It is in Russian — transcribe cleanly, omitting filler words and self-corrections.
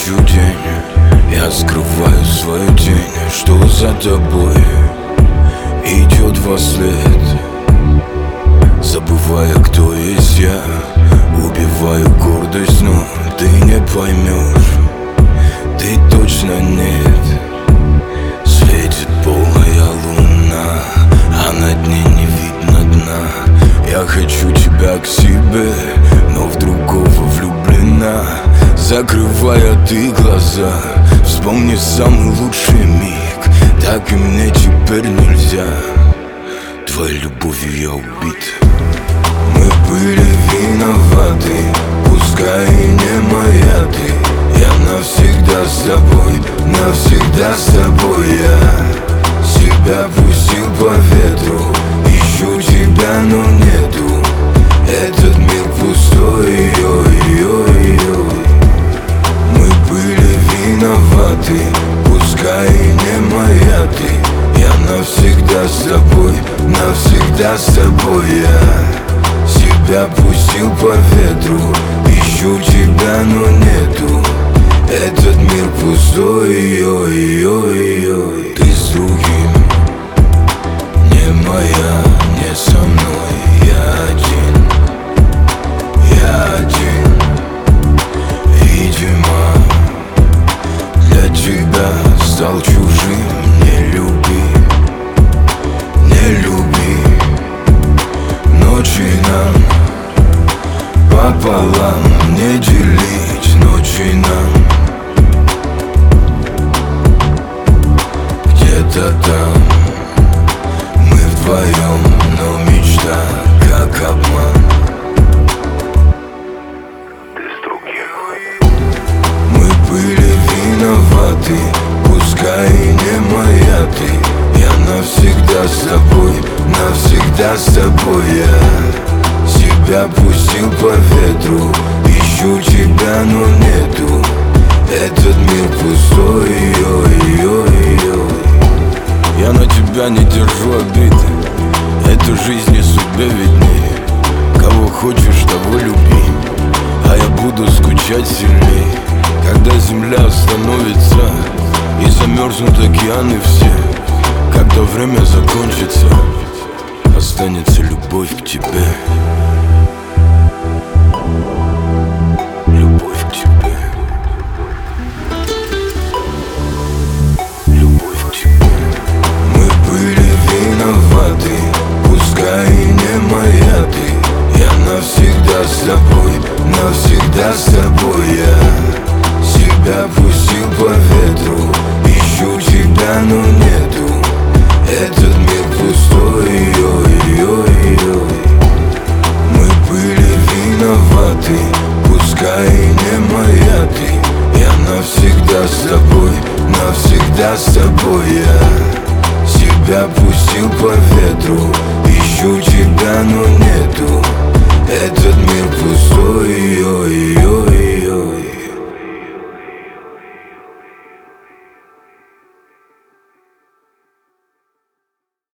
ищу день, я скрываю свою тень, что за тобой идет вослед. Забывая, кто есть я, убиваю гордость, но ты не поймешь, ты точно нет. Светит полная луна, а на дне не видно дна. Я хочу тебя к себе, но в другого влюблена. Закрывая ты глаза, вспомни самый лучший миг. Так и мне теперь нельзя, твоей любовью я убит. Мы были виноваты, пускай и не моя ты. Я навсегда с тобой, навсегда с тобой. Я себя пустил по ветру, ищу тебя, но нету. Этот мир пустой, ой-ой-ой. Мы были виноваты, пускай и не моя ты. Я навсегда с тобой, навсегда с тобой. Я себя пустил по ветру, ищу тебя, но нету. Этот мир пустой, ой-ой-ой. Ты с другим, не моя, не со мной. Я один, видимо, для тебя стал чужим. Не люби, не люби. Ночи нам пополам не делить, ночи нам где-то там. Мы вдвоем, но мечта как обман. Ты с другим. Мы были виноваты, пускай и не моя ты. Я навсегда с тобой, навсегда с тобой. Я себя пустил по ветру, ищу тебя, но нету. Этот мир пустой, ой-ой-ой. Я на тебя не держу обиды, эту жизнь не судьбе виднее. Кого хочешь, того люби, а я буду скучать сильней. Когда земля остановится и замерзнут океаны все, когда время закончится, останется любовь к тебе. Любовь к тебе. Любовь к тебе. Мы были виноваты, пускай и не моя ты. Я навсегда с тобой, навсегда с тобой. Я себя пустил по ветру, ищу тебя, но нету. Этот мир пустой, ой-ой-ой. Мы были виноваты, пускай и не моя ты. Я навсегда с тобой, навсегда с тобой. Я себя пустил по ветру, ищу тебя, но нету. Этот мир пустой, ой-ой-ой.